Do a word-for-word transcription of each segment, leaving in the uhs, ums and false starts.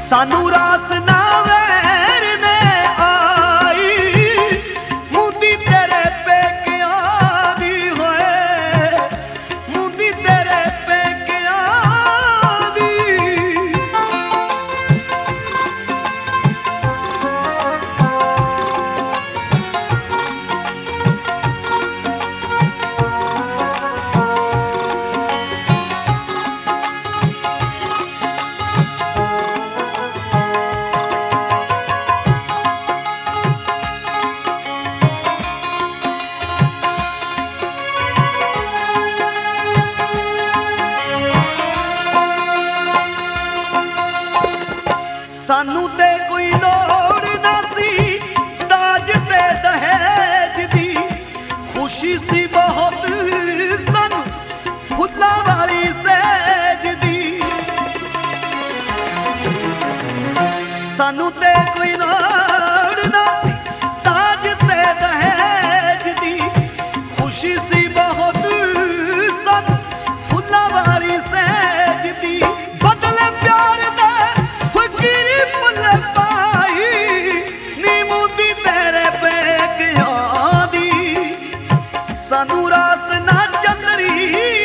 सानू रास ना वैर ने आई मुंदी तेरे पेकिया दी होए मुंदी तेरे पेकिया दी। सानू ते कोई लोड़ ना सी दाज ते दहेज दी खुशी सी बहुत सानू फुल्लां वाली सेज दी। सानू ते कोई लोड़ ना सी दाज ते दहेज दी खुशी सी बहुत सानू फुल्लां वाली सेज दी। बदले प्यार दे सानू रास ना चंदरी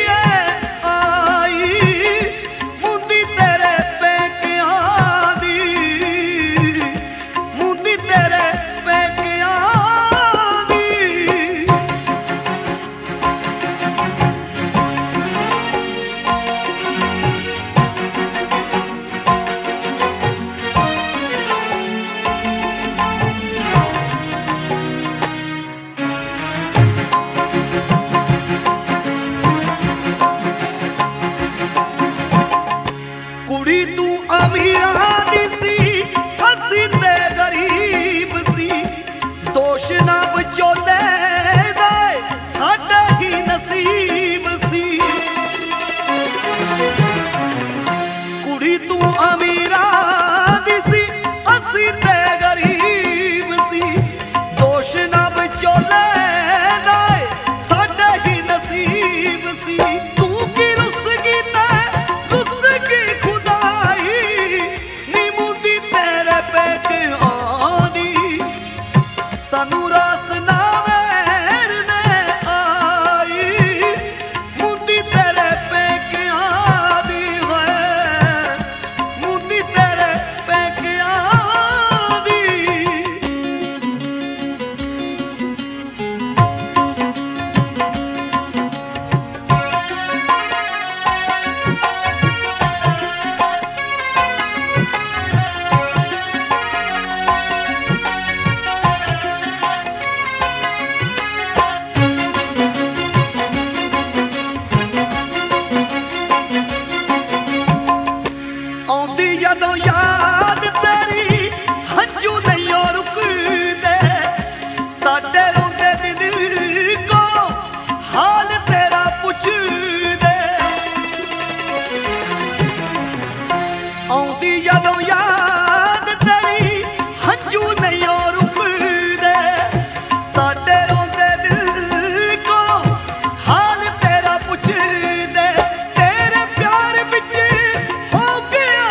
आई मुंदी तेरे पेकिया दी मुंदी तेरे पेकिया दी। कुड़ी तू अमीरा दी सी असी ते गरीब सी दोष ना विचोले दे साडा ही नसीब सी। कुड़ी तू अमीरा दी सी असी ते गरीब सी दोष ना विचोले दे साडा ही नसीब सी। तू की रुस गई ते रुस गई सानू रास ना वैर ने आई मुंदी तेरे पेकिया दी होए मुंदी तेरे पेकिया दी। जदों याद तेरी हंजू नहीं रुकदे साडे रोंदे दिल को हाल तेरा पुछदे। आउंदी जदों याद तेरी हंजू नहीं रुकदे साडे रोंदे दिल को हाल तेरा पुछदे। तेरे प्यार विच हो गया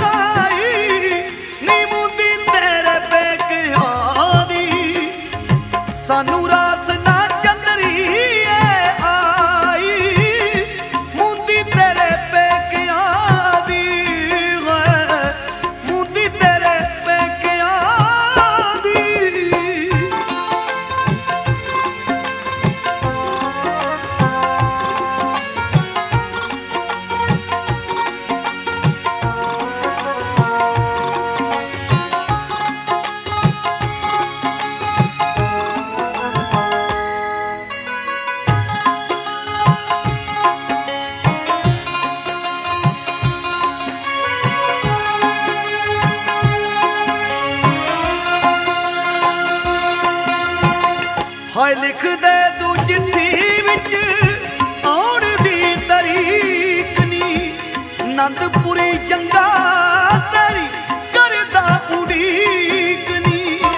सानू रास ना चंदरी आई मुंदी तेरे पेकिया दी मुंदी तेरे पेकिया दी। हाय लिख दे तू चिट्ठी विच आउण दी तरीक नी नंदपुरी जंगा तेरी करदा उड़ीक नी।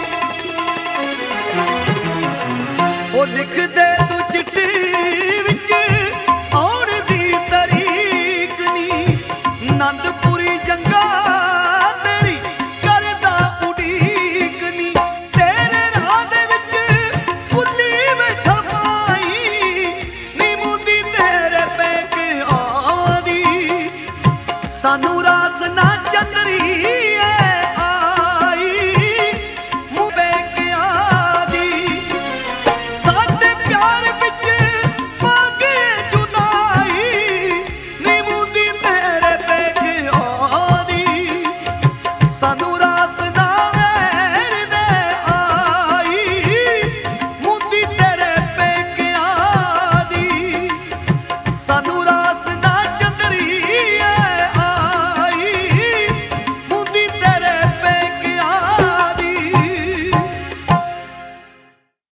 ओ लिख दे तू चिट्ठी विच आउण दी तरीक नी नंदपुरी जंगा तेरी ਸਪਨਾ ਚੰਦਰੀ ਏ